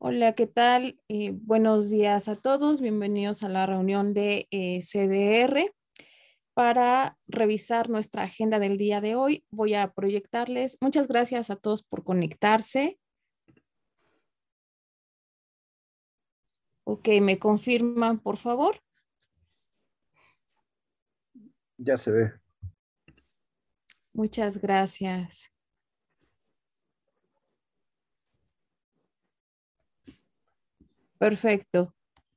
Hola, ¿qué tal? Buenos días a todos. Bienvenidos a la reunión de CDR. Para revisar nuestra agenda del día de hoy, voy a proyectarles. Muchas gracias a todos por conectarse. Ok, ¿me confirman, por favor? Ya se ve. Muchas gracias. Perfecto.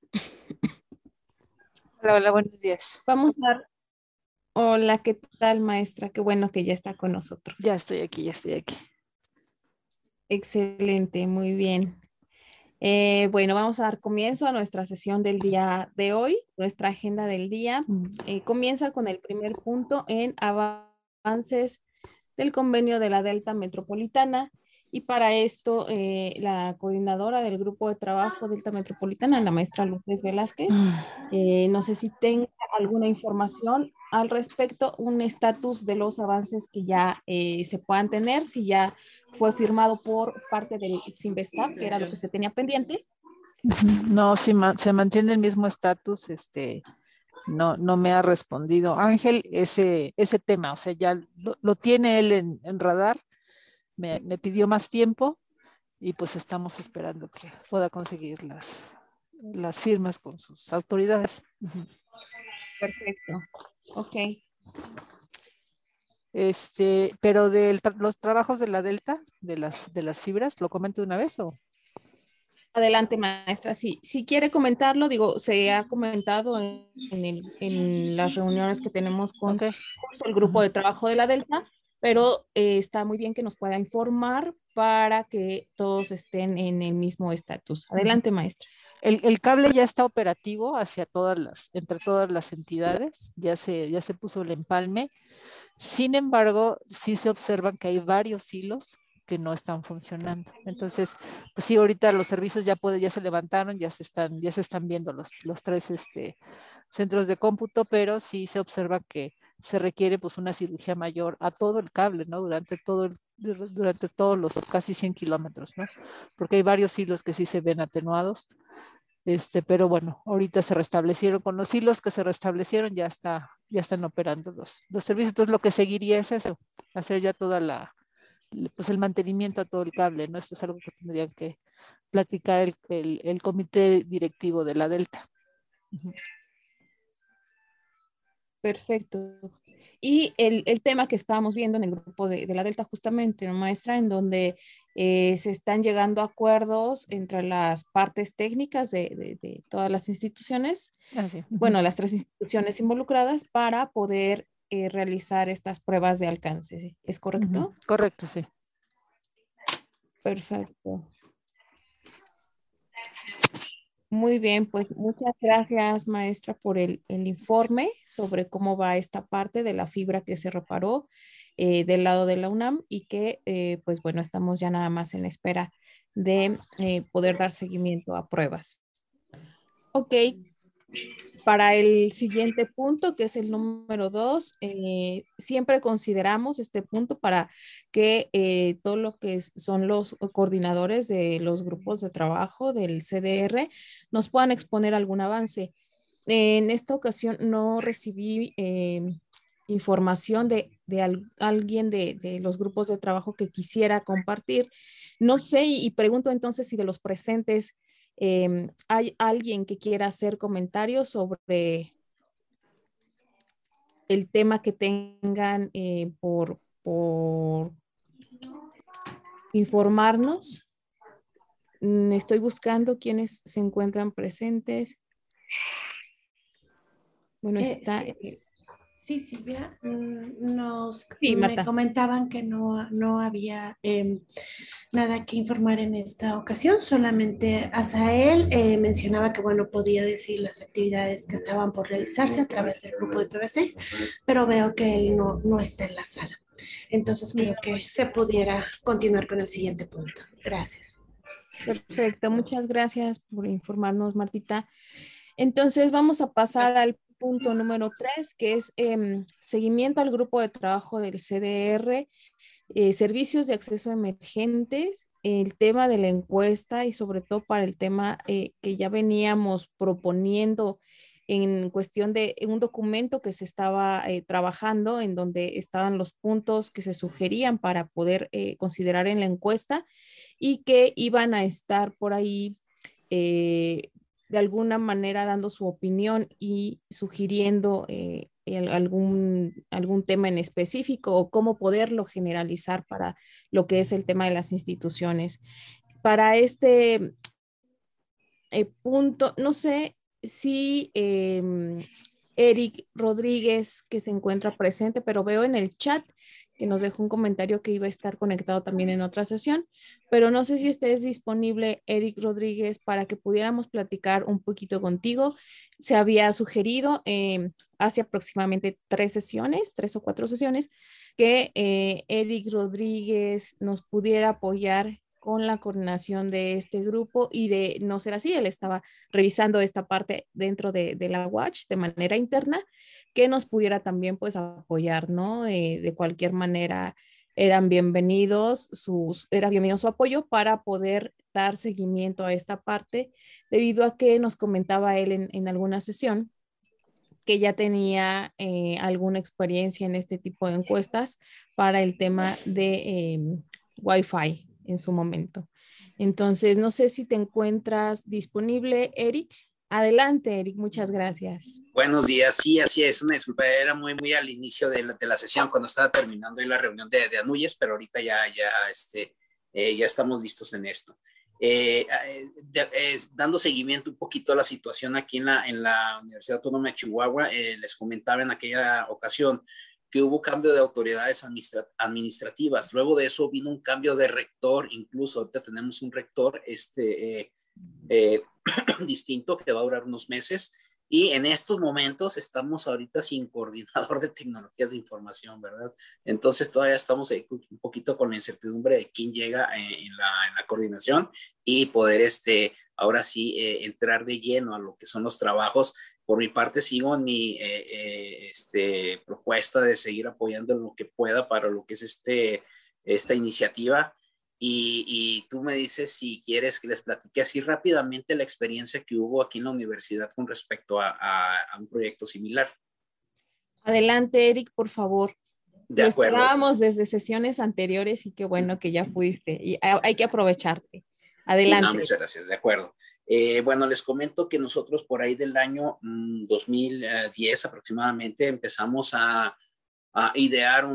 Hola, hola, buenos días. Vamos a dar. Hola, ¿qué tal, maestra? Qué bueno que ya está con nosotros. Ya estoy aquí, ya estoy aquí. Excelente, muy bien. Bueno, vamos a dar comienzo a nuestra sesión del día de hoy. Nuestra agenda del día comienza con el primer punto en avances del convenio de la Delta Metropolitana. Y para esto, la coordinadora del grupo de trabajo Delta Metropolitana, la maestra Lourdes Velázquez, no sé si tenga alguna información al respecto, un estatus de los avances que ya se puedan tener, si ya fue firmado por parte del Sinvestap, que era lo que se tenía pendiente. No, sí, se mantiene el mismo estatus, no me ha respondido Ángel ese tema, o sea, ya lo tiene él en radar, me pidió más tiempo y pues estamos esperando que pueda conseguir las firmas con sus autoridades. Perfecto. Ok. Pero los trabajos de la Delta, de las fibras, ¿lo comento una vez o? Adelante, maestra. Si quiere comentarlo, digo, se ha comentado en las reuniones que tenemos con Ok. justo el grupo de trabajo de la Delta, pero está muy bien que nos pueda informar para que todos estén en el mismo estatus. Adelante, maestra. El cable ya está operativo entre todas las entidades, ya se puso el empalme. Sin embargo, sí se observan que hay varios hilos que no están funcionando. Entonces, pues sí, ahorita los servicios ya se levantaron, ya se están viendo los tres centros de cómputo, pero sí se observa que se requiere pues una cirugía mayor a todo el cable, ¿no? Durante todos los casi 100 kilómetros, ¿no? Porque hay varios hilos que sí se ven atenuados. Pero bueno, ahorita se restablecieron con los hilos que se restablecieron, ya están operando los servicios. Entonces lo que seguiría es eso, hacer ya pues el mantenimiento a todo el cable, ¿no? Esto es algo que tendrían que platicar el comité directivo de la Delta. Uh-huh. Perfecto. Y el tema que estábamos viendo en el grupo de la Delta justamente, ¿no, maestra? En donde se están llegando a acuerdos entre las partes técnicas de todas las instituciones, Así. Uh-huh. bueno, las tres instituciones involucradas para poder realizar estas pruebas de alcance. ¿Es correcto? Uh-huh. Correcto, sí. Perfecto. Muy bien, pues muchas gracias, maestra, por el informe sobre cómo va esta parte de la fibra que se reparó del lado de la UNAM y que, pues bueno, estamos ya nada más en espera de poder dar seguimiento a pruebas. Ok, para el siguiente punto, que es el número 2, siempre consideramos este punto para que todo lo que son los coordinadores de los grupos de trabajo del CDR nos puedan exponer algún avance. En esta ocasión no recibí información de alguien de los grupos de trabajo que quisiera compartir. No sé y pregunto entonces si de los presentes ¿hay alguien que quiera hacer comentarios sobre el tema que tengan por informarnos? Estoy buscando quienes se encuentran presentes. Bueno, está. Sí, Silvia, Sí, me Marta. comentaban que no había nada que informar en esta ocasión, solamente Asael mencionaba que, bueno, podía decir las actividades que estaban por realizarse a través del grupo de PB6, pero veo que él no está en la sala. Entonces creo que se pudiera continuar con el siguiente punto. Gracias. Perfecto, muchas gracias por informarnos, Martita. Entonces vamos a pasar al punto número 3, que es seguimiento al grupo de trabajo del CDR, servicios de acceso emergentes, el tema de la encuesta y sobre todo para el tema que ya veníamos proponiendo en cuestión de un documento que se estaba trabajando, en donde estaban los puntos que se sugerían para poder considerar en la encuesta y que iban a estar por ahí de alguna manera dando su opinión y sugiriendo algún tema en específico o cómo poderlo generalizar para lo que es el tema de las instituciones. Para este punto, no sé si Eric Rodríguez, que se encuentra presente, pero veo en el chat que nos dejó un comentario que iba a estar conectado también en otra sesión, pero no sé si estés disponible, Eric Rodríguez, para que pudiéramos platicar un poquito contigo. Se había sugerido hace aproximadamente 3 sesiones, 3 o 4 sesiones, que Eric Rodríguez nos pudiera apoyar con la coordinación de este grupo y de no ser así, él estaba revisando esta parte dentro de la Watch de manera interna, que nos pudiera también pues apoyar, ¿no? De cualquier manera era bienvenido su apoyo para poder dar seguimiento a esta parte, debido a que nos comentaba él en alguna sesión que ya tenía alguna experiencia en este tipo de encuestas para el tema de Wi-Fi en su momento. Entonces, no sé si te encuentras disponible, Eric. Adelante, Eric, muchas gracias. Buenos días, sí, así es, una disculpa, era muy al inicio de la sesión cuando estaba terminando la reunión de Anuyes, pero ahorita ya estamos listos en esto. Dando seguimiento un poquito a la situación aquí en la Universidad Autónoma de Chihuahua, les comentaba en aquella ocasión que hubo cambio de autoridades administrativas. Luego de eso vino un cambio de rector, incluso ahorita tenemos un rector distinto que va a durar unos meses. Y en estos momentos estamos ahorita sin coordinador de tecnologías de información, ¿verdad? Entonces todavía estamos un poquito con la incertidumbre de quién llega en la coordinación y poder ahora sí entrar de lleno a lo que son los trabajos. Por mi parte sigo en mi propuesta de seguir apoyando en lo que pueda para lo que es esta iniciativa. Y tú me dices si quieres que les platique así rápidamente la experiencia que hubo aquí en la universidad con respecto a un proyecto similar. Adelante, Eric, por favor. De Lo acuerdo. esperábamos desde sesiones anteriores y qué bueno que ya fuiste. Y hay que aprovecharte. Adelante. Sí, no, muchas gracias, de acuerdo. Bueno, les comento que nosotros por ahí del año 2010 aproximadamente empezamos a idear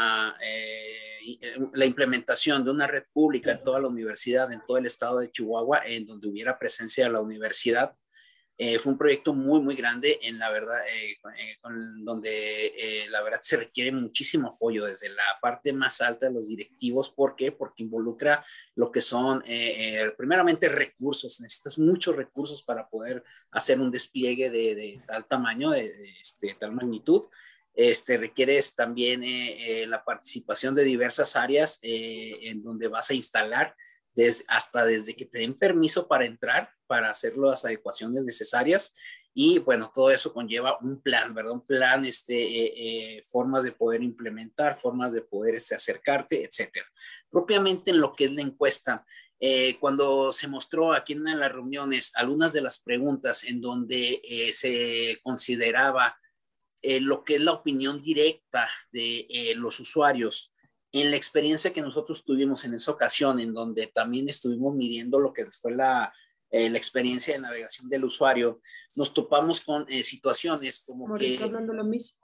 la implementación de una red pública en toda la universidad, en todo el estado de Chihuahua, en donde hubiera presencia de la universidad. Fue un proyecto muy grande, en la verdad, donde la verdad se requiere muchísimo apoyo desde la parte más alta de los directivos. ¿Por qué? Porque involucra lo que son, primeramente, recursos. Necesitas muchos recursos para poder hacer un despliegue de tal tamaño, de tal magnitud. Requieres también la participación de diversas áreas en donde vas a instalar hasta desde que te den permiso para entrar, para hacer las adecuaciones necesarias. Y bueno, todo eso conlleva un plan, ¿verdad? Un plan, formas de poder implementar, formas de poder acercarte, etcétera. Propiamente en lo que es la encuesta, cuando se mostró aquí en las reuniones algunas de las preguntas en donde se consideraba lo que es la opinión directa de los usuarios, en la experiencia que nosotros tuvimos en esa ocasión, en donde también estuvimos midiendo lo que fue la experiencia de navegación del usuario, nos topamos con situaciones como que... Está hablando lo mismo.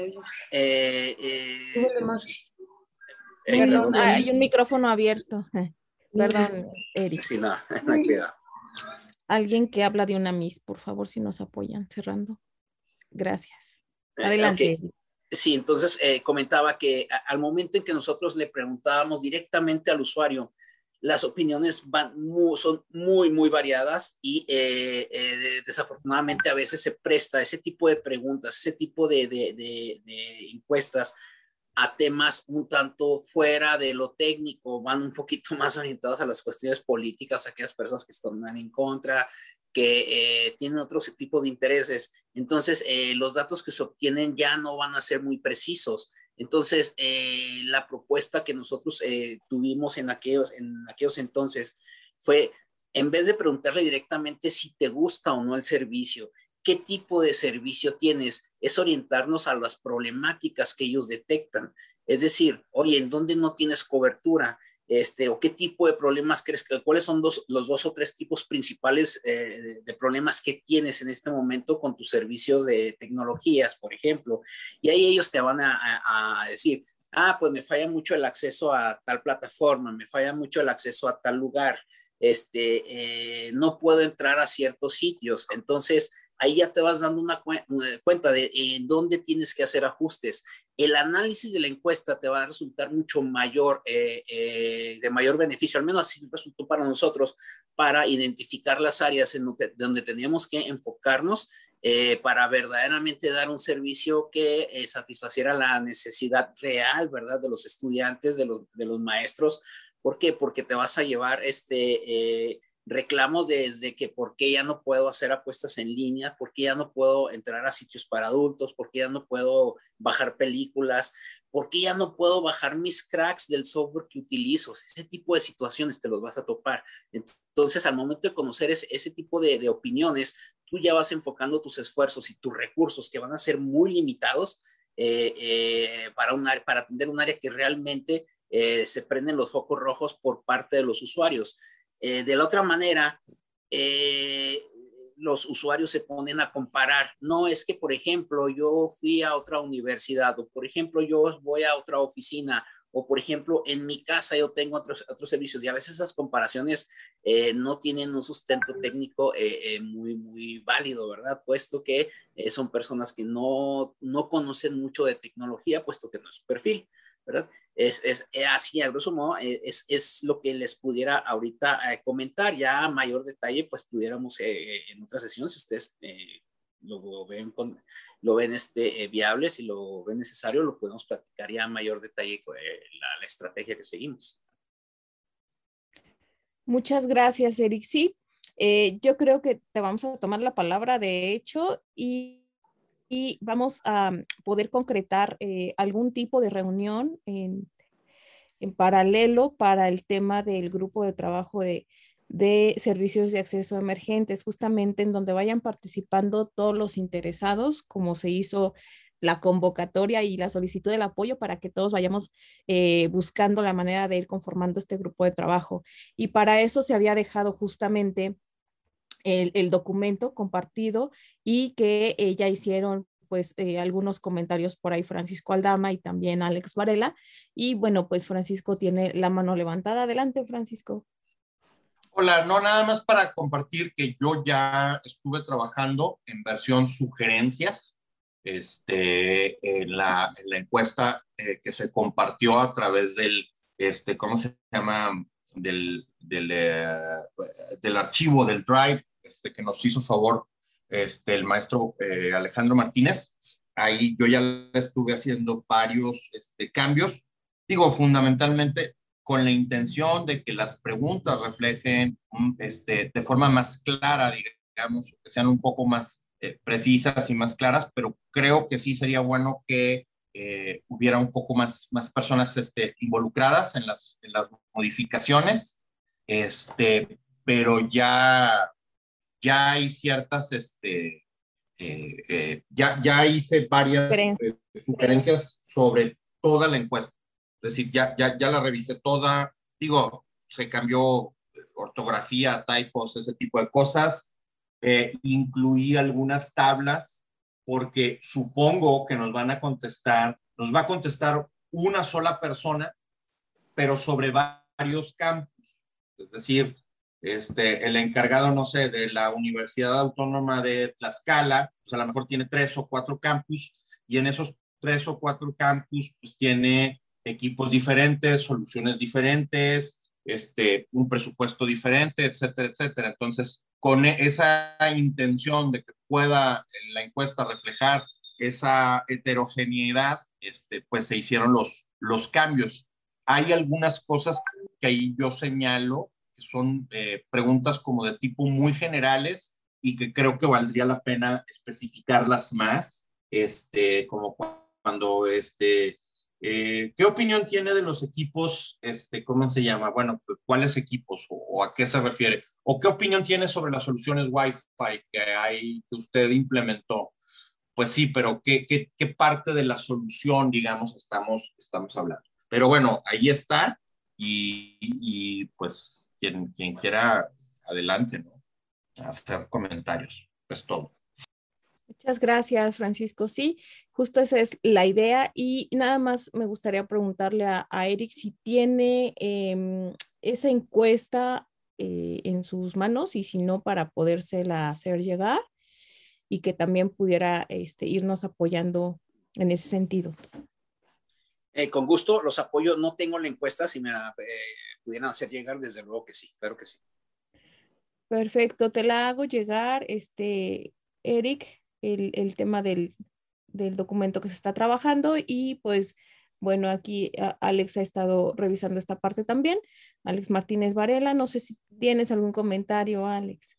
Perdón, hay un micrófono abierto. Perdón, Eric. Sí, no, no, cuidado. Alguien que habla de una Miss, por favor, si nos apoyan, cerrando. Gracias. Adelante. Okay. Sí, entonces comentaba que al momento en que nosotros le preguntábamos directamente al usuario, las opiniones son muy variadas y desafortunadamente a veces se presta ese tipo de preguntas, ese tipo de encuestas a temas un tanto fuera de lo técnico, van un poquito más orientados a las cuestiones políticas, a aquellas personas que están en contra, que tienen otros tipos de intereses. Entonces, los datos que se obtienen ya no van a ser muy precisos. Entonces, la propuesta que nosotros tuvimos en aquellos entonces fue, en vez de preguntarle directamente si te gusta o no el servicio, qué tipo de servicio tienes, es orientarnos a las problemáticas que ellos detectan. Es decir, oye, ¿en dónde no tienes cobertura? O qué tipo de problemas crees que, cuáles son los 2 o 3 tipos principales de problemas que tienes en este momento con tus servicios de tecnologías, por ejemplo. Y ahí ellos te van a decir, pues me falla mucho el acceso a tal plataforma, me falla mucho el acceso a tal lugar, no puedo entrar a ciertos sitios. Entonces, ahí ya te vas dando una cuenta de en dónde tienes que hacer ajustes. El análisis de la encuesta te va a resultar mucho mayor, de mayor beneficio, al menos así resultó para nosotros, para identificar las áreas en donde teníamos que enfocarnos para verdaderamente dar un servicio que satisfaciera la necesidad real, ¿verdad?, de los estudiantes, de los maestros. ¿Por qué? Porque te vas a llevar reclamos desde que por qué ya no puedo hacer apuestas en línea, por qué ya no puedo entrar a sitios para adultos, por qué ya no puedo bajar películas, por qué ya no puedo bajar mis cracks del software que utilizo. Ese tipo de situaciones te los vas a topar. Entonces, al momento de conocer ese tipo de opiniones, tú ya vas enfocando tus esfuerzos y tus recursos, que van a ser muy limitados, para atender un área que realmente se prenden los focos rojos por parte de los usuarios. De la otra manera, los usuarios se ponen a comparar. No es que, por ejemplo, yo fui a otra universidad, o por ejemplo, yo voy a otra oficina, o por ejemplo, en mi casa yo tengo otros servicios, y a veces esas comparaciones no tienen un sustento técnico muy, muy válido, ¿verdad? Puesto que son personas que no conocen mucho de tecnología, puesto que no es su perfil, ¿verdad? Es así, a grosso modo, es lo que les pudiera ahorita comentar. Ya a mayor detalle, pues pudiéramos en otra sesión, si ustedes lo ven viable, si lo ven necesario, lo podemos platicar ya a mayor detalle con la estrategia que seguimos. Muchas gracias, Eric. Sí, yo creo que te vamos a tomar la palabra, de hecho, y vamos a poder concretar algún tipo de reunión en paralelo para el tema del grupo de trabajo de servicios de acceso emergentes, justamente en donde vayan participando todos los interesados, como se hizo la convocatoria y la solicitud del apoyo para que todos vayamos buscando la manera de ir conformando este grupo de trabajo. Y para eso se había dejado justamente el documento compartido y que ya hicieron pues algunos comentarios por ahí Francisco Aldama y también Alex Varela. Y bueno, pues Francisco tiene la mano levantada. Adelante, Francisco. Hola, no, nada más para compartir que yo ya estuve trabajando en versión sugerencias en la encuesta que se compartió a través del, ¿cómo se llama? Del archivo del Drive que nos hizo favor el maestro Alejandro Martínez. Ahí yo ya le estuve haciendo varios cambios, digo, fundamentalmente con la intención de que las preguntas reflejen de forma más clara, digamos, que sean un poco más precisas y más claras, pero creo que sí sería bueno que hubiera un poco más personas involucradas en las modificaciones, pero ya hay ciertas, ya hice varias sugerencias sobre toda la encuesta. Es decir, ya la revisé toda. Digo, se cambió ortografía, typos, ese tipo de cosas. Incluí algunas tablas porque supongo que nos va a contestar una sola persona, pero sobre varios campus. Es decir, el encargado, no sé, de la Universidad Autónoma de Tlaxcala, pues a lo mejor tiene 3 o 4 campus, y en esos 3 o 4 campus, pues tiene equipos diferentes, soluciones diferentes, un presupuesto diferente, etcétera, etcétera. Entonces, con esa intención de que pueda la encuesta reflejar esa heterogeneidad, pues se hicieron los cambios. Hay algunas cosas que ahí yo señalo, que son preguntas como de tipo muy generales y que creo que valdría la pena especificarlas más, como cuando ¿Qué opinión tiene de los equipos, cómo se llama? Bueno, ¿cuáles equipos o a qué se refiere? ¿O qué opinión tiene sobre las soluciones Wi-Fi que usted implementó? Pues sí, pero ¿qué parte de la solución, digamos, estamos hablando? Pero bueno, ahí está y pues quien quiera, adelante, ¿no? Hacer comentarios, pues todo. Muchas gracias, Francisco. Sí, justo esa es la idea y nada más me gustaría preguntarle a Eric si tiene esa encuesta en sus manos y si no, para podérsela hacer llegar y que también pudiera irnos apoyando en ese sentido. Con gusto, los apoyo. No tengo la encuesta, si me la pudieran hacer llegar, desde luego que sí, claro que sí. Perfecto, te la hago llegar, Eric, el tema del documento que se está trabajando y pues bueno, aquí Alex ha estado revisando esta parte también. Alex Martínez Varela, no sé si tienes algún comentario, Alex.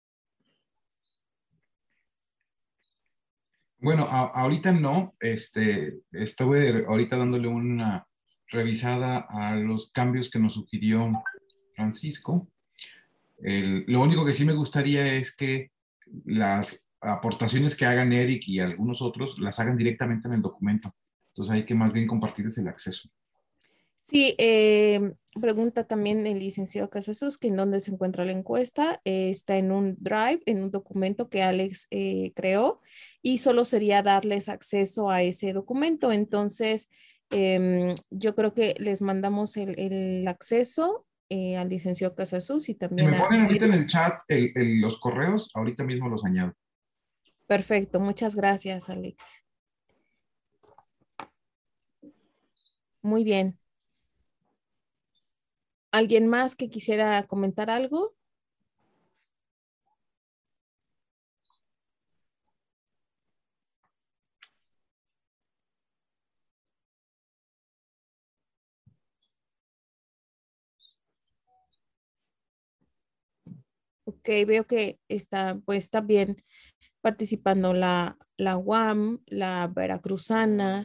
Bueno, ahorita no, estuve ahorita dándole una revisada a los cambios que nos sugirió Francisco. Lo único que sí me gustaría es que las aportaciones que hagan Eric y algunos otros las hagan directamente en el documento. Entonces hay que más bien compartirles el acceso. Sí, pregunta también el licenciado Casasus que en dónde se encuentra la encuesta. Está en un drive, en un documento que Alex creó y solo sería darles acceso a ese documento. Entonces, yo creo que les mandamos el acceso al licenciado Casasus y Si también me a... ponen ahorita en el chat los correos, ahorita mismo los añado. Perfecto, muchas gracias, Alex. Muy bien. ¿Alguien más que quisiera comentar algo? Ok, veo que está, pues, está bien participando la UAM, la Veracruzana,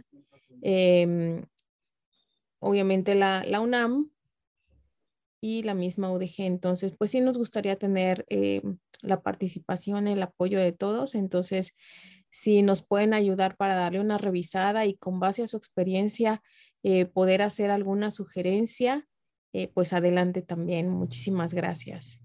obviamente la UNAM y la misma UDG. Entonces, pues sí nos gustaría tener la participación, el apoyo de todos. Entonces, si nos pueden ayudar para darle una revisada y con base a su experiencia poder hacer alguna sugerencia, pues adelante también. Muchísimas gracias.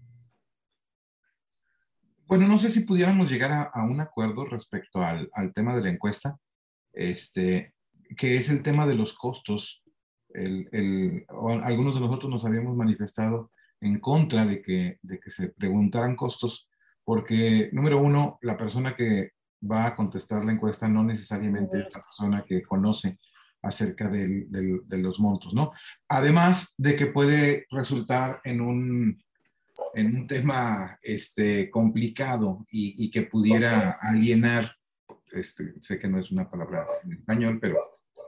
Bueno, no sé si pudiéramos llegar a un acuerdo respecto al tema de la encuesta, que es el tema de los costos. Algunos de nosotros nos habíamos manifestado en contra de que se preguntaran costos, porque, número uno, la persona que va a contestar la encuesta no necesariamente es la persona que conoce acerca de los montos, ¿no? Además de que puede resultar en un tema complicado y que pudiera alienar, sé que no es una palabra en español, pero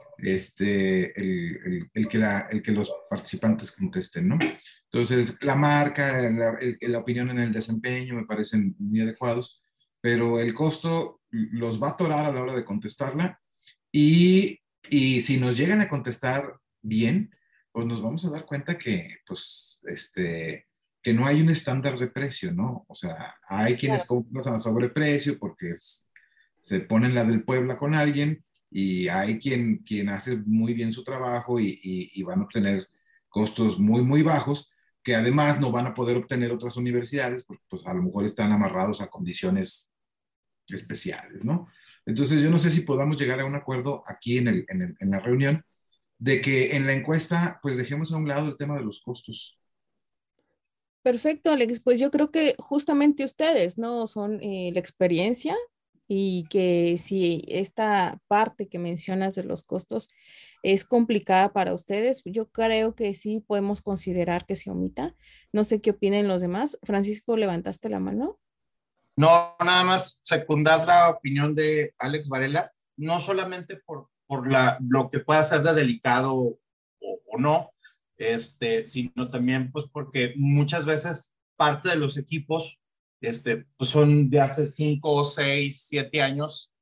el que los participantes contesten, ¿no? Entonces, la marca, la opinión en el desempeño me parecen muy adecuados, pero el costo los va a atorar a la hora de contestarla y si nos llegan a contestar bien, pues nos vamos a dar cuenta que, pues, que no hay un estándar de precio, ¿no? O sea, hay quienes compran a sobreprecio porque se ponen la del Puebla con alguien y hay quien hace muy bien su trabajo y van a obtener costos muy, muy bajos que además no van a poder obtener otras universidades porque pues a lo mejor están amarrados a condiciones especiales, ¿no? Entonces yo no sé si podamos llegar a un acuerdo aquí en la reunión de que en la encuesta pues dejemos a un lado el tema de los costos. Perfecto, Alex. Pues yo creo que justamente ustedes, ¿no? Son la experiencia y que si esta parte que mencionas de los costos es complicada para ustedes, yo creo que sí podemos considerar que se omita. No sé qué opinen los demás. Francisco, ¿levantaste la mano? No, nada más secundar la opinión de Alex Varela, no solamente por lo que pueda ser de delicado o no, sino también pues porque muchas veces parte de los equipos pues son de hace 5, 6, 7 años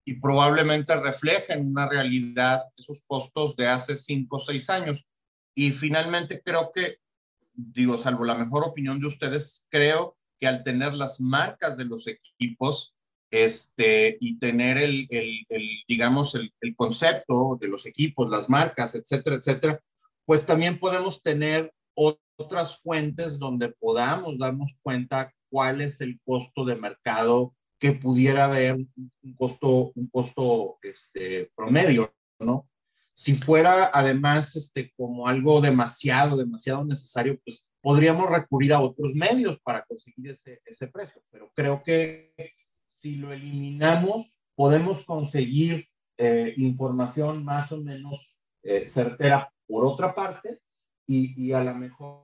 y probablemente reflejen una realidad esos costos de hace 5 o 6 años. Y finalmente creo que, digo, salvo la mejor opinión de ustedes, creo que al tener las marcas de los equipos y tener digamos, el concepto de los equipos, las marcas, etcétera, etcétera, pues también podemos tener otras fuentes donde podamos darnos cuenta cuál es el costo de mercado que pudiera haber un costo promedio, ¿no? Si fuera además como algo demasiado necesario, pues podríamos recurrir a otros medios para conseguir ese precio. Pero creo que si lo eliminamos, podemos conseguir información más o menos certera por otra parte y a lo mejor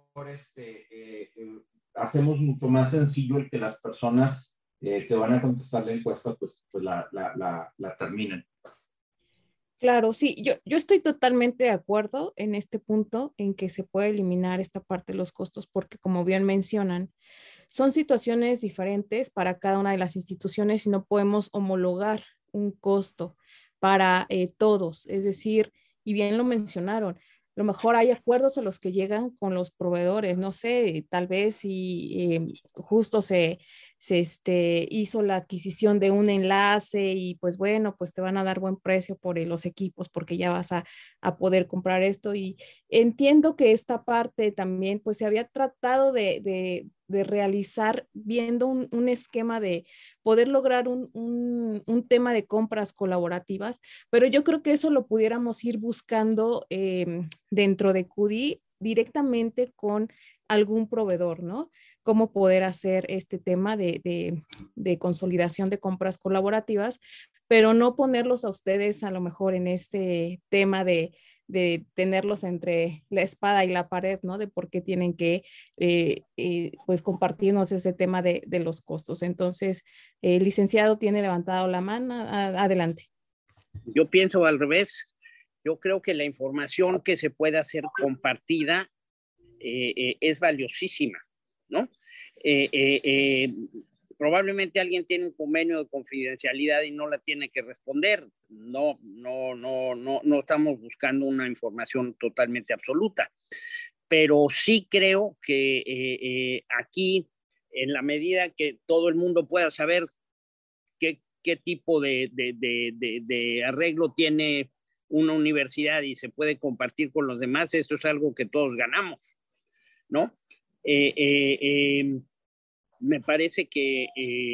hacemos mucho más sencillo el que las personas que van a contestar la encuesta pues la terminen. Claro, sí, yo estoy totalmente de acuerdo en este punto en que se puede eliminar esta parte de los costos porque como bien mencionan, son situaciones diferentes para cada una de las instituciones y no podemos homologar un costo para todos. Es decir, y bien lo mencionaron, a lo mejor hay acuerdos a los que llegan con los proveedores, no sé, tal vez si justo se hizo la adquisición de un enlace y pues bueno, pues te van a dar buen precio por los equipos porque ya vas a poder comprar esto y entiendo que esta parte también pues se había tratado de realizar viendo un esquema de poder lograr un tema de compras colaborativas, pero yo creo que eso lo pudiéramos ir buscando dentro de QD directamente con algún proveedor, ¿no? Cómo poder hacer este tema de consolidación de compras colaborativas, pero no ponerlos a ustedes a lo mejor en este tema de tenerlos entre la espada y la pared, ¿no? De por qué tienen que, pues, compartirnos ese tema de los costos. Entonces, el licenciado tiene levantado la mano. Adelante. Yo pienso al revés. Yo creo que la información que se puede hacer compartida es valiosísima, ¿no? Probablemente alguien tiene un convenio de confidencialidad y no la tiene que responder. No estamos buscando una información totalmente absoluta, pero sí creo que aquí, en la medida que todo el mundo pueda saber qué tipo de arreglo tiene una universidad y se puede compartir con los demás, eso es algo que todos ganamos, ¿no? Me parece que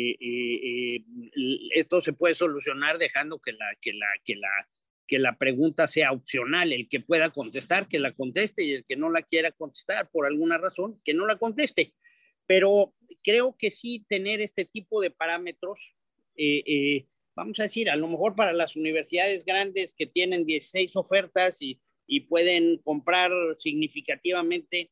esto se puede solucionar dejando que la pregunta sea opcional. El que pueda contestar, que la conteste, y el que no la quiera contestar por alguna razón, que no la conteste. Pero creo que sí tener este tipo de parámetros, vamos a decir, a lo mejor para las universidades grandes que tienen 16 ofertas y pueden comprar significativamente,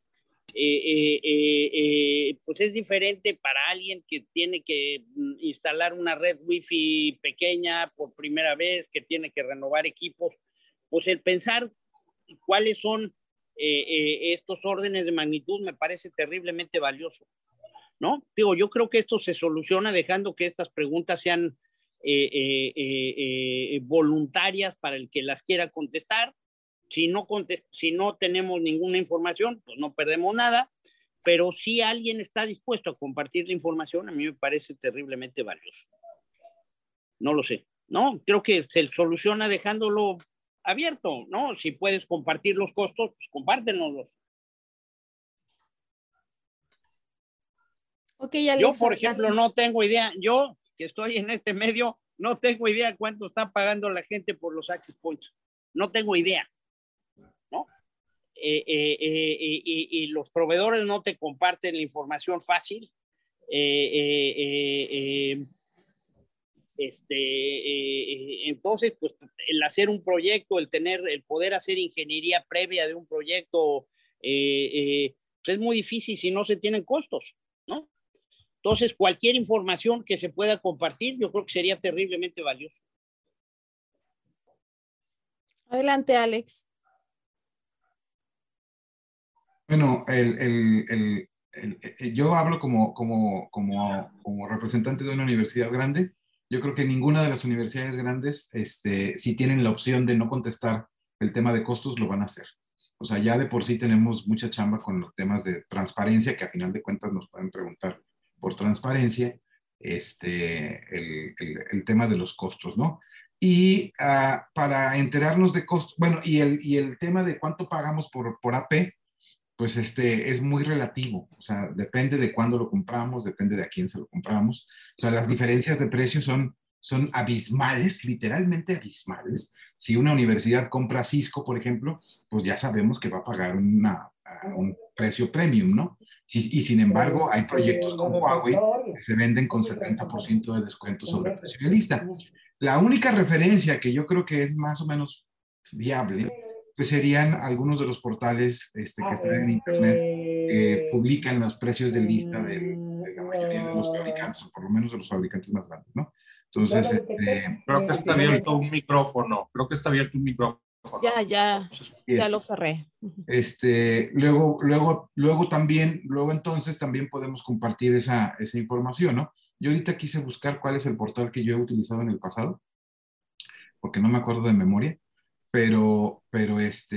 pues es diferente para alguien que tiene que instalar una red wifi pequeña por primera vez, que tiene que renovar equipos. Pues el pensar cuáles son estos órdenes de magnitud me parece terriblemente valioso, ¿no? Digo, yo creo que esto se soluciona dejando que estas preguntas sean voluntarias para el que las quiera contestar. Si no tenemos ninguna información, pues no perdemos nada, pero si alguien está dispuesto a compartir la información, a mí me parece terriblemente valioso. No lo sé, ¿no? Creo que se soluciona dejándolo abierto, ¿no? Si puedes compartir los costos, pues compártenoslos. Okay, Alex, yo, por ejemplo, no tengo idea, yo que estoy en este medio, no tengo idea cuánto está pagando la gente por los access points. No tengo idea, ¿no? Y los proveedores no te comparten la información fácil. Entonces, pues el hacer un proyecto, el poder hacer ingeniería previa de un proyecto, pues es muy difícil si no se tienen costos, ¿no? Entonces, cualquier información que se pueda compartir, yo creo que sería terriblemente valioso. Adelante, Alex. Bueno, yo hablo como representante de una universidad grande Yo creo que ninguna de las universidades grandes, si tienen la opción de no contestar el tema de costos, lo van a hacer. O sea, ya de por sí tenemos mucha chamba con los temas de transparencia, que a final de cuentas nos pueden preguntar por transparencia, el tema de los costos, ¿no? Y para enterarnos de costos, bueno, y el tema de cuánto pagamos por AP, pues es muy relativo, o sea, depende de cuándo lo compramos, depende de a quién se lo compramos. O sea, las diferencias de precios son abismales, literalmente abismales. Si una universidad compra Cisco, por ejemplo, pues ya sabemos que va a pagar un precio premium, ¿no? Y sin embargo, hay proyectos con Huawei que se venden con 70% de descuento sobre el precio de lista. La única referencia que yo creo que es más o menos viable, pues serían algunos de los portales que están en internet, que publican los precios de lista de la mayoría de los fabricantes, o por lo menos de los fabricantes más grandes, ¿no? Entonces, creo que está abierto un micrófono. Creo que está abierto un micrófono. Ya lo cerré. Luego entonces también podemos compartir esa información, ¿no? Yo ahorita quise buscar cuál es el portal que yo he utilizado en el pasado, porque no me acuerdo de memoria, pero pues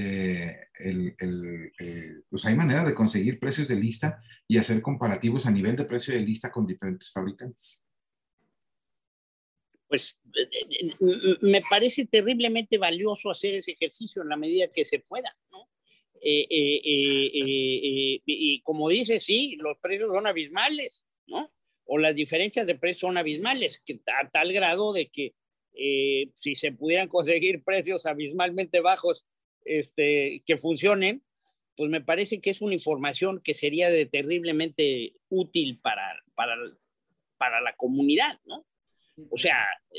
hay manera de conseguir precios de lista y hacer comparativos a nivel de precio de lista con diferentes fabricantes. Pues me parece terriblemente valioso hacer ese ejercicio en la medida que se pueda, ¿no? Y como dice, sí, los precios son abismales, ¿no? O las diferencias de precios son abismales, que a tal grado de que si se pudieran conseguir precios abismalmente bajos que funcionen, pues me parece que es una información que sería terriblemente útil para la comunidad, ¿no? O sea,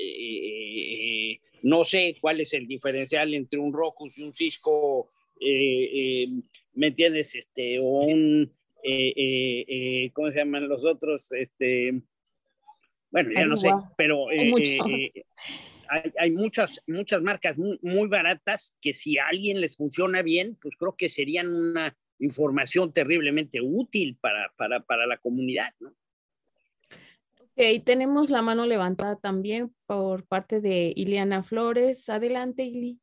no sé cuál es el diferencial entre un Rocus y un Cisco, ¿me entiendes? O un, ¿cómo se llaman los otros? Bueno, ya no sé, pero hay muchas marcas muy baratas que si a alguien les funciona bien, pues creo que serían una información terriblemente útil para la comunidad, ¿no? Ok, tenemos la mano levantada también por parte de Ileana Flores. Adelante, Ili.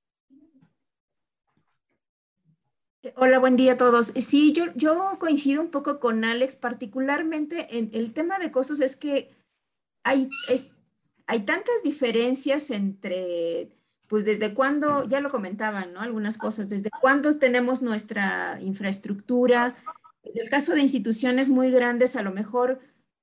Hola, buen día a todos. Sí, yo coincido un poco con Alex, particularmente en el tema de costos, es que hay tantas diferencias entre, pues desde cuándo, ya lo comentaban, ¿no? Algunas cosas, desde cuándo tenemos nuestra infraestructura. En el caso de instituciones muy grandes, a lo mejor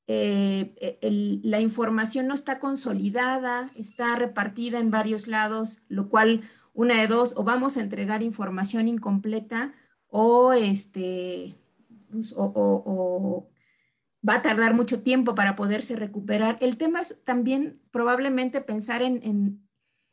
la información no está consolidada, está repartida en varios lados, lo cual una de dos, o vamos a entregar información incompleta o, pues, o va a tardar mucho tiempo para poderse recuperar. El tema es también probablemente pensar en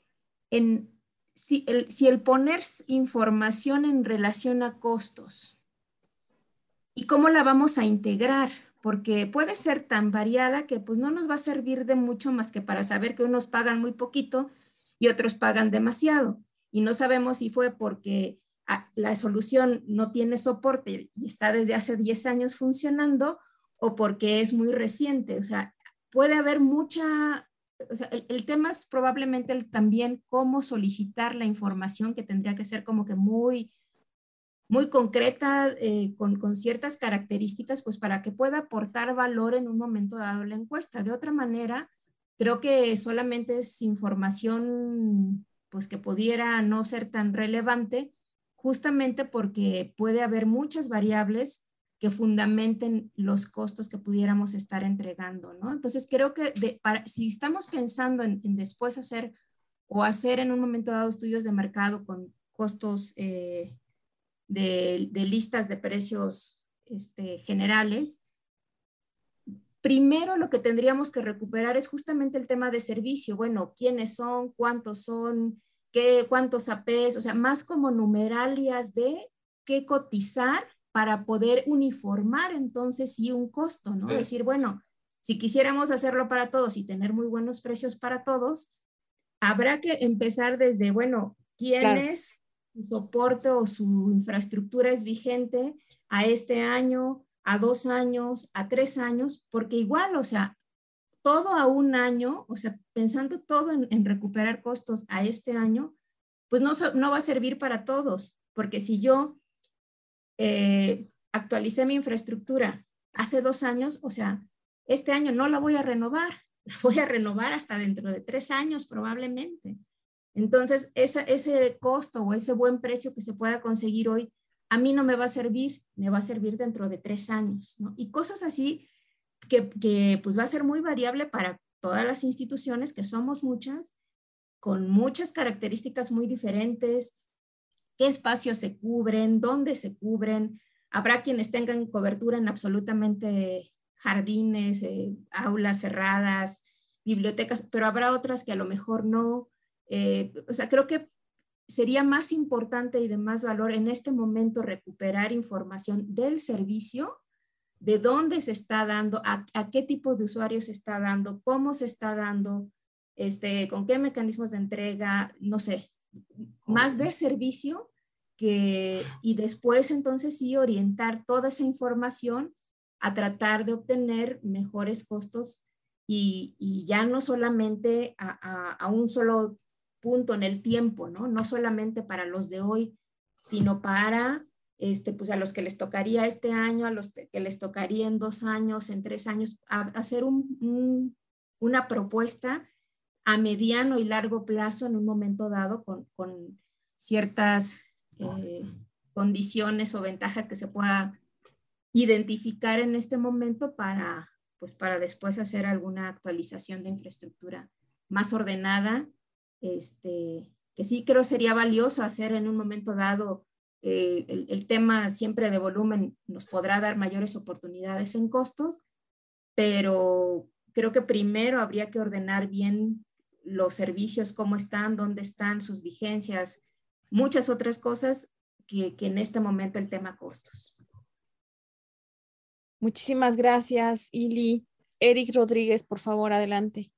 si el poner información en relación a costos y cómo la vamos a integrar, porque puede ser tan variada que pues no nos va a servir de mucho más que para saber que unos pagan muy poquito y otros pagan demasiado. Y no sabemos si fue porque la solución no tiene soporte y está desde hace 10 años funcionando o porque es muy reciente. O sea, puede haber mucha... O sea, el tema es probablemente también cómo solicitar la información, que tendría que ser como que muy concreta, con ciertas características, pues para que pueda aportar valor en un momento dado la encuesta. De otra manera, creo que solamente es información pues que pudiera no ser tan relevante, justamente porque puede haber muchas variables que fundamenten los costos que pudiéramos estar entregando, ¿no? Entonces creo que si estamos pensando en después hacer en un momento dado estudios de mercado con costos de listas de precios generales, primero lo que tendríamos que recuperar es justamente el tema de servicio. Bueno, ¿quiénes son? ¿Cuántos son? ¿Cuántos APs? O sea, más como numeralias de qué cotizar para poder uniformar entonces sí un costo, ¿no? Es decir, bueno, si quisiéramos hacerlo para todos y tener muy buenos precios para todos, habrá que empezar desde, bueno, ¿quiénes? Su soporte o su infraestructura es vigente a este año, a 2 años, a 3 años, porque igual, o sea, todo a un año, o sea, pensando todo en recuperar costos a este año, pues no va a servir para todos, porque si yo actualicé mi infraestructura hace 2 años, o sea, este año no la voy a renovar, la voy a renovar hasta dentro de 3 años probablemente. Entonces, ese costo o ese buen precio que se pueda conseguir hoy, a mí no me va a servir, me va a servir dentro de 3 años, ¿no? Y cosas así que pues va a ser muy variable para todas las instituciones, que somos muchas, con muchas características muy diferentes, qué espacios se cubren, dónde se cubren. Habrá quienes tengan cobertura en absolutamente jardines, aulas cerradas, bibliotecas, pero habrá otras que a lo mejor no. O sea, creo que sería más importante y de más valor en este momento recuperar información del servicio, de dónde se está dando, a qué tipo de usuarios se está dando, cómo se está dando, con qué mecanismos de entrega, no sé, más de servicio y después entonces sí orientar toda esa información a tratar de obtener mejores costos y ya no solamente a un solo punto en el tiempo, ¿no? No solamente para los de hoy, sino para pues a los que les tocaría este año, a los que les tocaría en 2 años, en 3 años, hacer una propuesta a mediano y largo plazo en un momento dado con ciertas condiciones o ventajas que se pueda identificar en este momento pues para después hacer alguna actualización de infraestructura más ordenada, que sí creo sería valioso hacer en un momento dado. El tema siempre de volumen nos podrá dar mayores oportunidades en costos, pero creo que primero habría que ordenar bien los servicios, cómo están, dónde están sus vigencias, muchas otras cosas que en este momento el tema costos. Muchísimas gracias, Ili. Eric Rodríguez, por favor, adelante.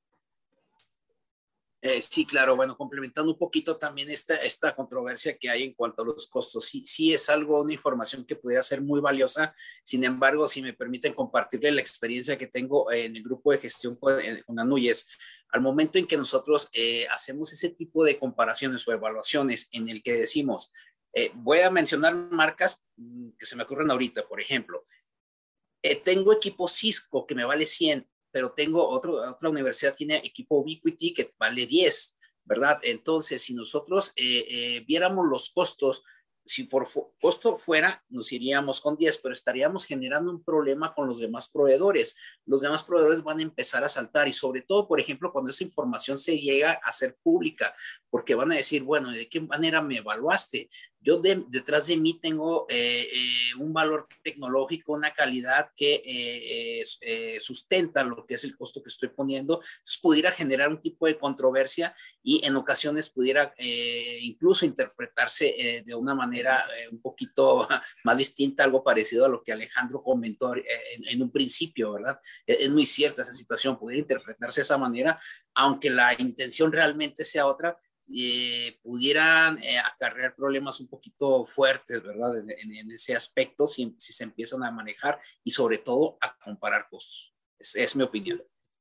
Sí, claro, bueno, complementando un poquito también esta controversia que hay en cuanto a los costos, sí es algo, una información que pudiera ser muy valiosa. Sin embargo, si me permiten compartirle la experiencia que tengo en el grupo de gestión con Anuyes, al momento en que nosotros hacemos ese tipo de comparaciones o evaluaciones en el que decimos, voy a mencionar marcas que se me ocurren ahorita, por ejemplo, tengo equipo Cisco que me vale 100, pero tengo otra universidad tiene equipo Ubiquiti que vale 10, ¿verdad? Entonces, si nosotros viéramos los costos, si por costo fuera, nos iríamos con 10, pero estaríamos generando un problema con los demás proveedores. Los demás proveedores van a empezar a saltar y sobre todo, por ejemplo, cuando esa información se llega a ser pública, porque van a decir, bueno, ¿de qué manera me evaluaste? Yo detrás de mí tengo un valor tecnológico, una calidad que sustenta lo que es el costo que estoy poniendo. Entonces pudiera generar un tipo de controversia y en ocasiones pudiera incluso interpretarse de una manera un poquito más distinta, algo parecido a lo que Alejandro comentó en un principio, ¿verdad? Es muy cierta esa situación, pudiera interpretarse de esa manera, aunque la intención realmente sea otra. Pudieran acarrear problemas un poquito fuertes, ¿verdad? En ese aspecto, si se empiezan a manejar y sobre todo a comparar costos. Es mi opinión.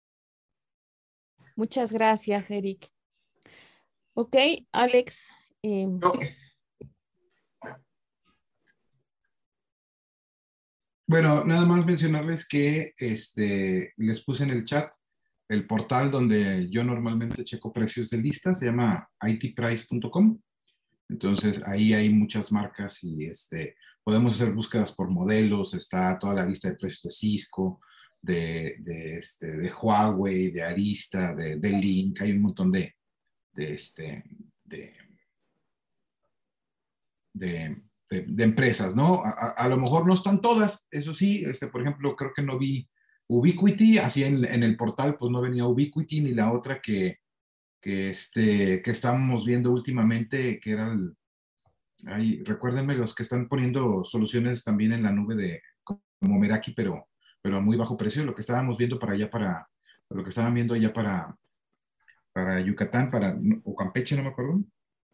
Muchas gracias, Eric. Ok, Alex. Bueno, nada más mencionarles que les puse en el chat el portal donde yo normalmente checo precios de lista, se llama itprice.com. Entonces ahí hay muchas marcas y podemos hacer búsquedas por modelos, está toda la lista de precios de Cisco, de Huawei, de Arista, de Link, hay un montón de empresas, ¿no? A lo mejor no están todas, eso sí, por ejemplo, creo que no vi Ubiquiti, así en el portal, pues no venía Ubiquiti, ni la otra que estábamos viendo últimamente, que era recuérdenme los que están poniendo soluciones también en la nube como Meraki, pero a muy bajo precio, lo que estábamos viendo lo que estaban viendo allá para Yucatán, o Campeche, no me acuerdo,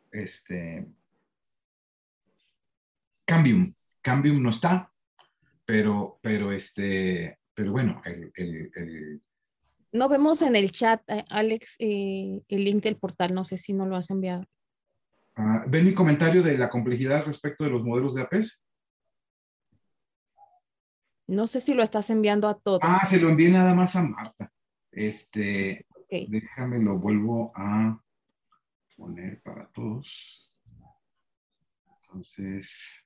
Cambium no está, pero bueno, No vemos en el chat, Alex, el link del portal. No sé si no lo has enviado. ¿Ven mi comentario de la complejidad respecto de los modelos de APES? No sé si lo estás enviando a todos. Se lo envié nada más a Marta. Okay. Déjame, lo vuelvo a poner para todos. Entonces...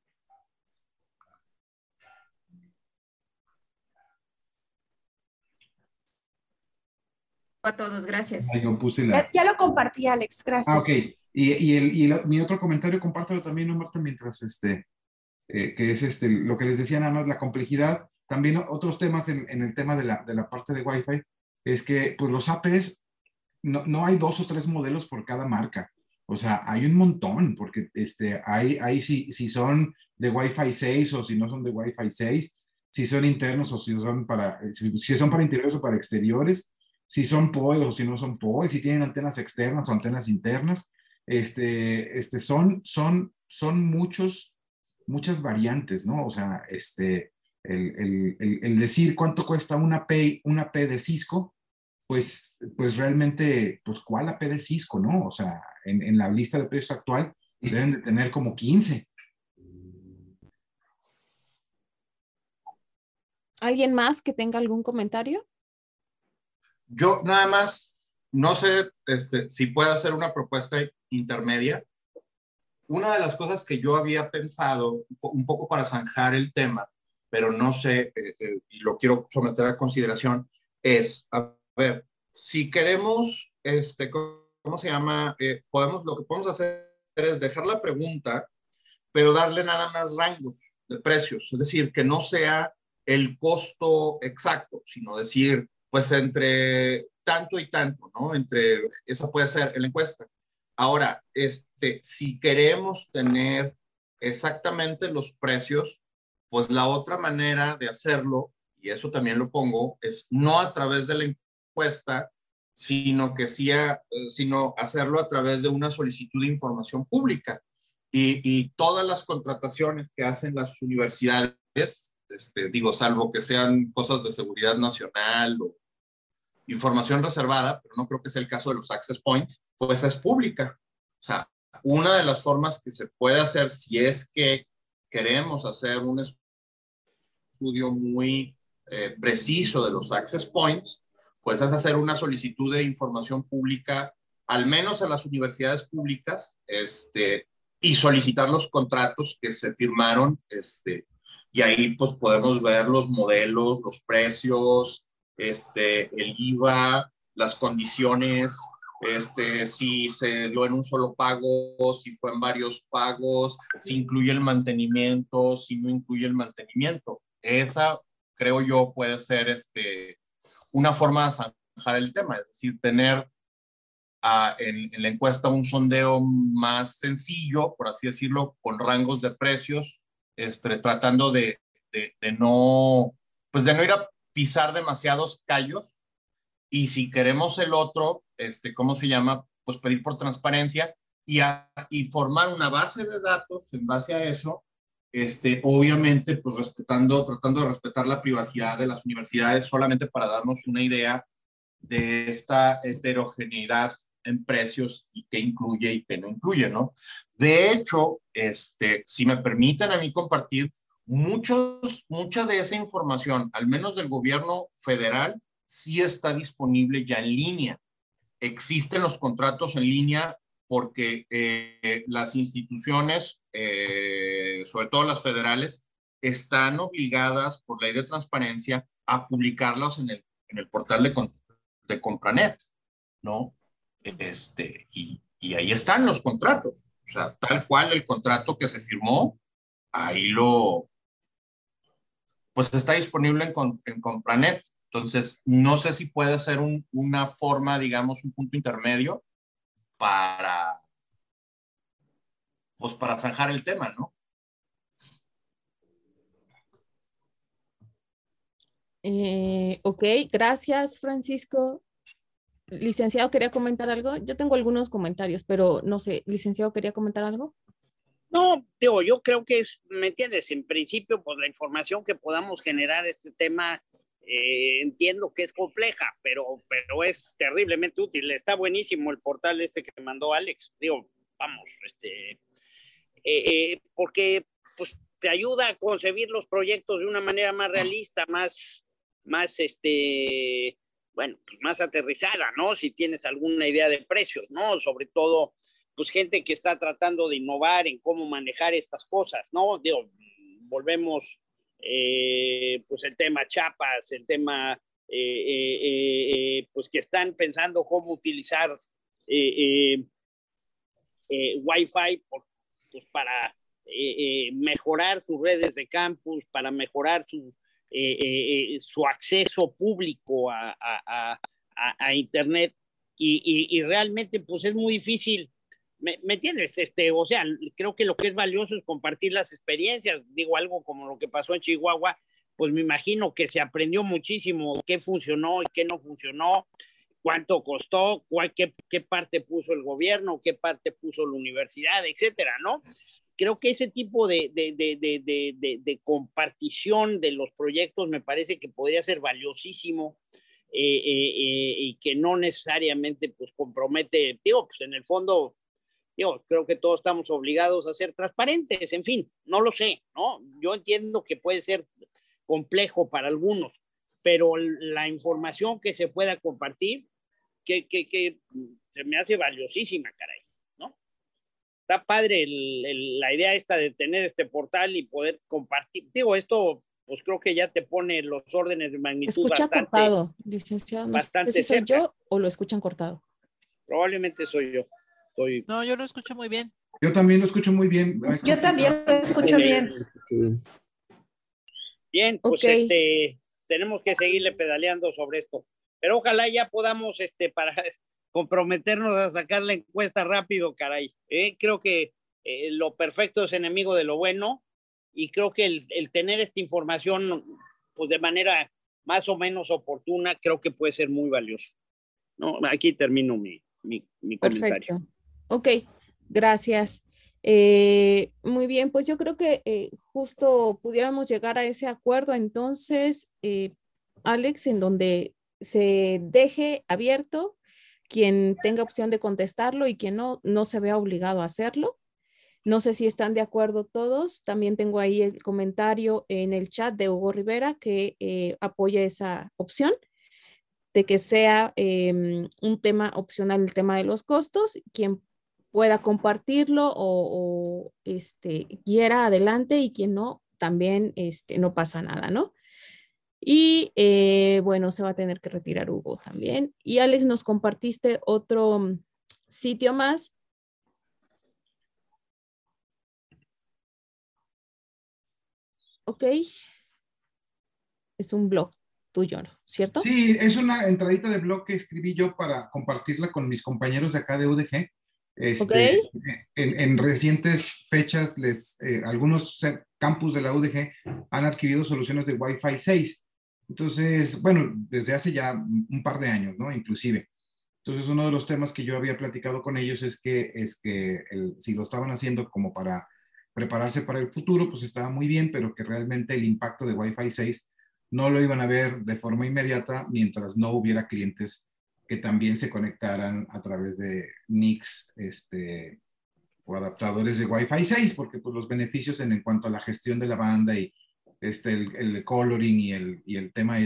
A todos, gracias. Yo puse Ya lo compartí, Alex, gracias. Ok. Mi otro comentario, compártelo también, ¿no, Marta? Mientras, que es lo que les decía nada más, la complejidad. También otros temas en el tema de la parte de Wi-Fi, es que pues los APs, no hay 2 o 3 modelos por cada marca. O sea, hay un montón, porque hay si son de Wi-Fi 6 o si no son de Wi-Fi 6, si son internos o si son si son para interiores o para exteriores, si son PoE o si no son PoE, si tienen antenas externas o antenas internas. Son muchas variantes, ¿no? O sea, el decir cuánto cuesta una P de Cisco, pues realmente, pues ¿cuál AP de Cisco, no? O sea, en la lista de precios actual deben de tener como 15. ¿Alguien más que tenga algún comentario? Yo nada más, no sé si puedo hacer una propuesta intermedia. Una de las cosas que yo había pensado, un poco para zanjar el tema, pero no sé, y lo quiero someter a consideración, es, a ver, si queremos, ¿cómo se llama? Lo que podemos hacer es dejar la pregunta, pero darle nada más rangos de precios, es decir, que no sea el costo exacto, sino decir, pues entre tanto y tanto, ¿no? Esa puede ser la encuesta. Ahora, si queremos tener exactamente los precios, pues la otra manera de hacerlo, y eso también lo pongo, es no a través de la encuesta, sino hacerlo a través de una solicitud de información pública. Y todas las contrataciones que hacen las universidades, salvo que sean cosas de seguridad nacional o información reservada, pero no creo que sea el caso de los access points, pues es pública. O sea, una de las formas que se puede hacer si es que queremos hacer un estudio muy preciso de los access points, pues es hacer una solicitud de información pública, al menos a las universidades públicas, y solicitar los contratos que se firmaron, y ahí pues podemos ver los modelos, los precios, el IVA, las condiciones, si se dio en un solo pago, si fue en varios pagos, si incluye el mantenimiento, si no incluye el mantenimiento. Esa, creo yo, puede ser una forma de zanjar el tema, es decir, tener en la encuesta un sondeo más sencillo, por así decirlo, con rangos de precios, tratando de no ir a pisar demasiados callos, y si queremos el otro, ¿cómo se llama? Pues pedir por transparencia y formar una base de datos en base a eso, obviamente pues tratando de respetar la privacidad de las universidades, solamente para darnos una idea de esta heterogeneidad en precios y qué incluye y qué no incluye, ¿no? De hecho, si me permiten a mí compartir, mucha de esa información, al menos del gobierno federal, sí está disponible ya en línea. Existen los contratos en línea porque las instituciones, sobre todo las federales, están obligadas por ley de transparencia a publicarlos en el portal de Compranet, ¿no? Y ahí están los contratos. O sea, tal cual el contrato que se firmó, ahí pues está disponible en Compranet. Entonces, no sé si puede ser una forma, digamos, un punto intermedio para zanjar el tema, ¿no? Ok, gracias, Francisco. Licenciado, ¿quería comentar algo? Yo tengo algunos comentarios, pero no sé, licenciado, ¿quería comentar algo? No, yo creo que ¿me entiendes? En principio, pues la información que podamos generar este tema entiendo que es compleja, pero es terriblemente útil. Está buenísimo el portal este que mandó Alex. Digo, vamos, porque pues, te ayuda a concebir los proyectos de una manera más realista, más bueno, pues más aterrizada, ¿no? Si tienes alguna idea de precios, ¿no? Sobre todo, pues gente que está tratando de innovar en cómo manejar estas cosas, ¿no? Digo, volvemos, pues el tema Chiapas, el tema, pues que están pensando cómo utilizar Wi-Fi pues para mejorar sus redes de campus, para mejorar su acceso público a Internet y realmente pues es muy difícil, ¿me entiendes? O sea, creo que lo que es valioso es compartir las experiencias. Digo, algo como lo que pasó en Chihuahua, pues me imagino que se aprendió muchísimo qué funcionó y qué no funcionó, cuánto costó, qué parte puso el gobierno, qué parte puso la universidad, etcétera, ¿no? Creo que ese tipo de compartición de los proyectos me parece que podría ser valiosísimo y que no necesariamente pues compromete, digo, pues en el fondo, digo, creo que todos estamos obligados a ser transparentes, en fin, no lo sé, ¿no? Yo entiendo que puede ser complejo para algunos, pero la información que se pueda compartir, que se me hace valiosísima, caray. Está padre la idea esta de tener este portal y poder compartir. Digo, esto pues creo que ya te pone los órdenes de magnitud. Escucha bastante cortado, licenciado. No sé si soy yo o lo escuchan cortado. Probablemente soy yo. No, yo lo escucho muy bien. Yo también lo escucho muy bien. Yo también lo escucho bien. Bien, pues tenemos que seguirle pedaleando sobre esto. Pero ojalá ya podamos para comprometernos a sacar la encuesta rápido, caray. Creo que lo perfecto es enemigo de lo bueno y creo que el tener esta información pues de manera más o menos oportuna creo que puede ser muy valioso. No, aquí termino mi comentario. Perfecto. Ok, gracias. Muy bien, pues yo creo que justo pudiéramos llegar a ese acuerdo entonces, Alex, en donde se deje abierto quien tenga opción de contestarlo y quien no se vea obligado a hacerlo. No sé si están de acuerdo todos. También tengo ahí el comentario en el chat de Hugo Rivera que apoya esa opción de que sea un tema opcional el tema de los costos. Quien pueda compartirlo o quiera adelante y quien no, también no pasa nada, ¿no? Y bueno, se va a tener que retirar Hugo también. Y Alex, nos compartiste otro sitio más. Ok. Es un blog tuyo, ¿cierto? Sí, es una entradita de blog que escribí yo para compartirla con mis compañeros de acá de UDG. Okay. En recientes fechas, algunos campus de la UDG han adquirido soluciones de Wi-Fi 6. Entonces, bueno, desde hace ya un par de años, ¿no? Inclusive. Entonces, uno de los temas que yo había platicado con ellos es que si lo estaban haciendo como para prepararse para el futuro, pues estaba muy bien, pero que realmente el impacto de Wi-Fi 6 no lo iban a ver de forma inmediata mientras no hubiera clientes que también se conectaran a través de NICs o adaptadores de Wi-Fi 6, porque pues, los beneficios en cuanto a la gestión de la banda y el coloring y el tema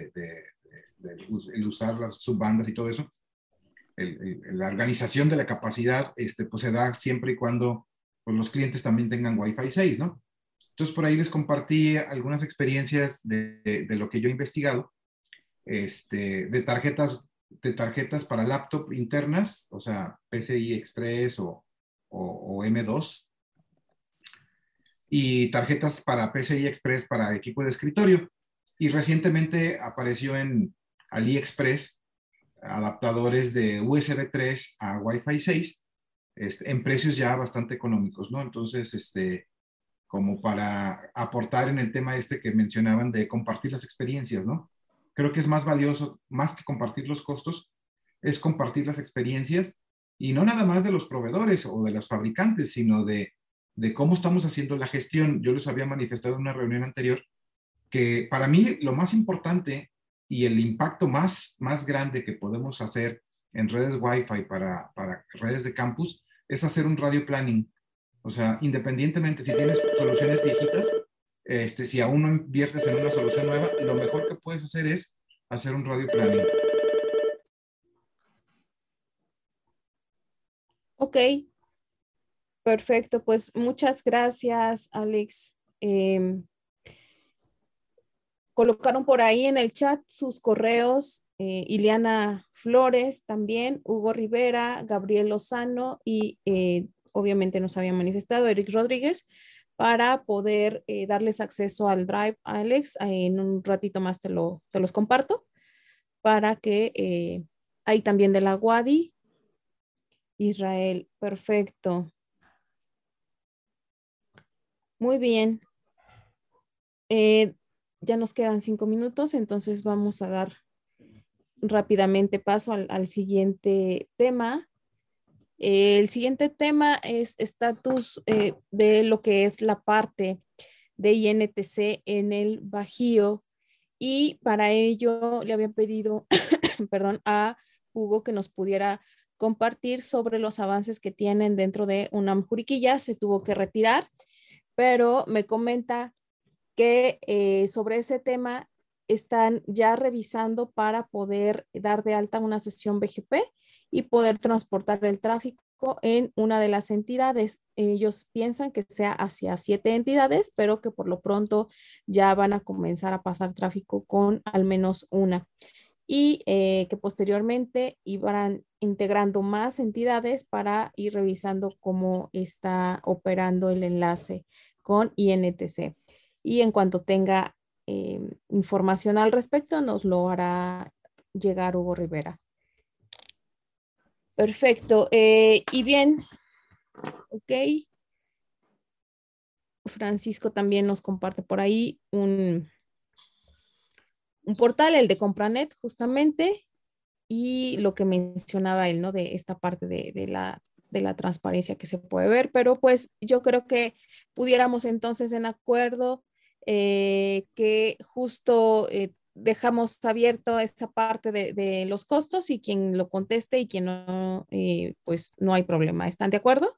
el usar las subbandas y todo eso, la organización de la capacidad pues se da siempre y cuando pues, los clientes también tengan Wi-Fi 6, ¿no? Entonces por ahí les compartí algunas experiencias de lo que yo he investigado, de tarjetas para laptop internas, o sea, PCI Express o M2, y tarjetas para PCI Express para equipo de escritorio. Y recientemente apareció en AliExpress adaptadores de USB 3 a Wi-Fi 6 en precios ya bastante económicos, ¿no? Entonces, como para aportar en el tema que mencionaban de compartir las experiencias, ¿no? Creo que es más valioso, más que compartir los costos, es compartir las experiencias y no nada más de los proveedores o de los fabricantes, sino de cómo estamos haciendo la gestión. Yo les había manifestado en una reunión anterior que para mí lo más importante y el impacto más grande que podemos hacer en redes Wi-Fi para redes de campus es hacer un radio planning. O sea, independientemente si tienes soluciones viejitas, si aún no inviertes en una solución nueva, lo mejor que puedes hacer es hacer un radio planning. Ok, perfecto. Pues muchas gracias, Alex. Colocaron por ahí en el chat sus correos, Ileana Flores también, Hugo Rivera, Gabriel Lozano y obviamente nos había manifestado Eric Rodríguez para poder darles acceso al Drive, Alex. En un ratito más te los comparto para que hay también de la Wadi, Israel. Perfecto. Muy bien. Ya nos quedan 5 minutos, entonces vamos a dar rápidamente paso al siguiente tema. El siguiente tema es estatus de lo que es la parte de INTC en el Bajío, y para ello le habían pedido perdón, a Hugo que nos pudiera compartir sobre los avances que tienen dentro de UNAM Juriquilla. Se tuvo que retirar, pero me comenta que sobre ese tema están ya revisando para poder dar de alta una sesión BGP y poder transportar el tráfico en una de las entidades. Ellos piensan que sea hacia 7 entidades, pero que por lo pronto ya van a comenzar a pasar tráfico con al menos una. Y que posteriormente iban integrando más entidades para ir revisando cómo está operando el enlace con INTC. Y en cuanto tenga información al respecto, nos lo hará llegar Hugo Rivera. Perfecto. Y bien, ok. Francisco también nos comparte por ahí un portal, el de Compranet, justamente, y lo que mencionaba él, ¿no? De esta parte de la transparencia que se puede ver, pero pues yo creo que pudiéramos entonces en acuerdo que justo dejamos abierto esta parte de los costos, y quien lo conteste y quien no, pues no hay problema. ¿Están de acuerdo?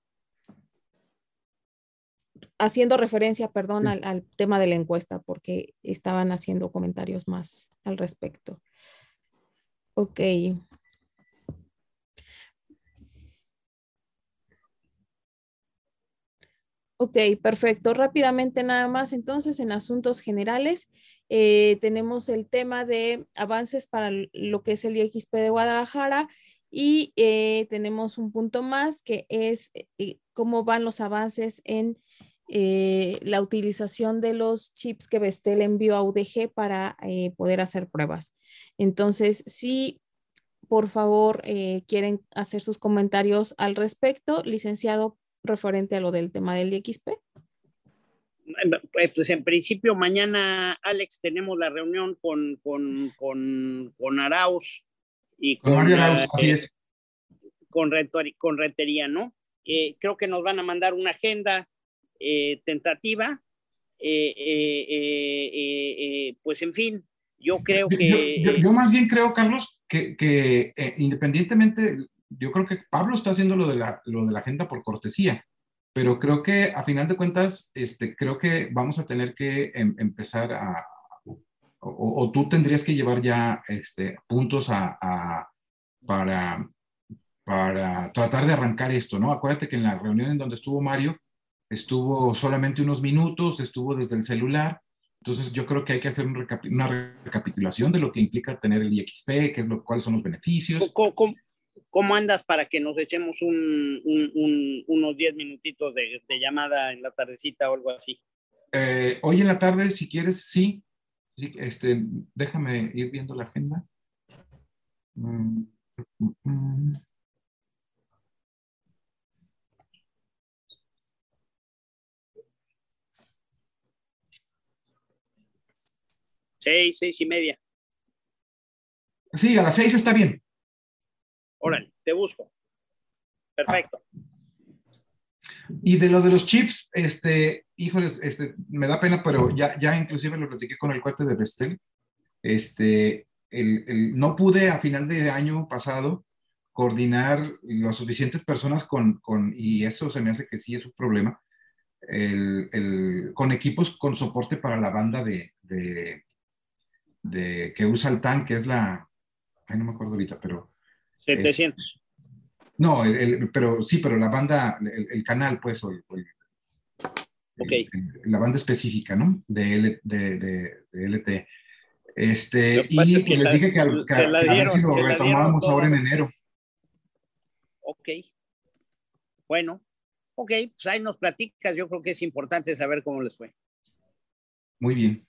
Haciendo referencia, perdón, al tema de la encuesta, porque estaban haciendo comentarios más al respecto. Ok. Ok, perfecto. Rápidamente nada más, entonces, en asuntos generales, tenemos el tema de avances para lo que es el IXP de Guadalajara, y tenemos un punto más que es cómo van los avances en la utilización de los chips que Vestel envió a UDG para poder hacer pruebas. Entonces, si por favor quieren hacer sus comentarios al respecto, licenciado, referente a lo del tema del IXP. Pues en principio mañana, Alex, tenemos la reunión con Arauz y con Mario Arauz, así es. Con Rentería, ¿no? Creo que nos van a mandar una agenda tentativa. Pues en fin, yo creo que... Yo más bien creo, Carlos, que independientemente, yo creo que Pablo está haciendo lo de la agenda por cortesía, pero creo que a final de cuentas, creo que vamos a tener que empezar o tú tendrías que llevar ya puntos para tratar de arrancar esto, ¿no? Acuérdate que en la reunión en donde estuvo Mario, estuvo solamente unos minutos, estuvo desde el celular. Entonces yo creo que hay que hacer una recapitulación de lo que implica tener el IXP, cuáles son los beneficios. ¿Cómo andas para que nos echemos unos 10 minutitos de llamada en la tardecita o algo así? Hoy en la tarde, si quieres, sí. Déjame ir viendo la agenda. Seis y media. Sí, a las 6 está bien. Órale, te busco. Perfecto. Y de lo de los chips, híjoles, me da pena, pero ya inclusive lo platiqué con el cuate de Vestel. no pude a final de año pasado coordinar las suficientes personas y eso se me hace que sí es un problema, con equipos con soporte para la banda que usa el TAN, que es no me acuerdo ahorita, pero... 700. No, pero la banda, el canal, pues, Okay. la banda específica, ¿no? De LTE. Y pues les dije que a ver si lo retomábamos ahora en enero. Ok. Bueno, ok, pues ahí nos platicas. Yo creo que es importante saber cómo les fue. Muy bien.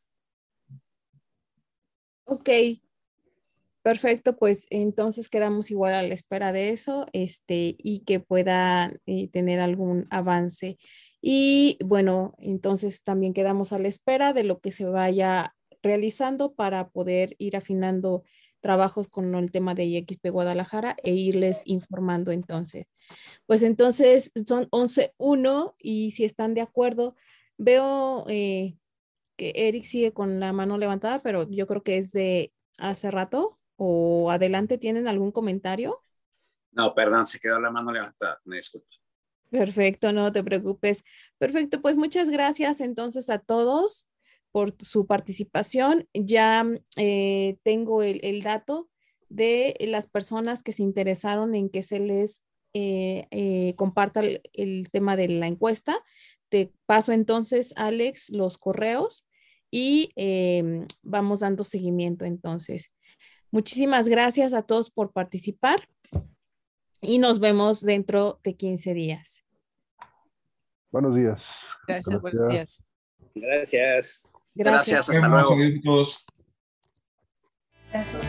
Ok. Perfecto, pues entonces quedamos igual a la espera de eso, y que pueda tener algún avance. Y bueno, entonces también quedamos a la espera de lo que se vaya realizando para poder ir afinando trabajos con el tema de IXP Guadalajara e irles informando entonces. Pues entonces son 11:01 y si están de acuerdo, veo que Eric sigue con la mano levantada, pero yo creo que es de hace rato. O adelante, ¿tienen algún comentario? No, perdón, se quedó la mano levantada, me disculpo. Perfecto, no te preocupes. Perfecto, pues muchas gracias entonces a todos por su participación. Ya tengo el dato de las personas que se interesaron en que se les comparta el tema de la encuesta. Te paso entonces, Alex, los correos y vamos dando seguimiento entonces. Muchísimas gracias a todos por participar y nos vemos dentro de 15 días. Buenos días. Gracias, buenos días. Gracias. Gracias, hasta luego. Adiós a todos. Gracias.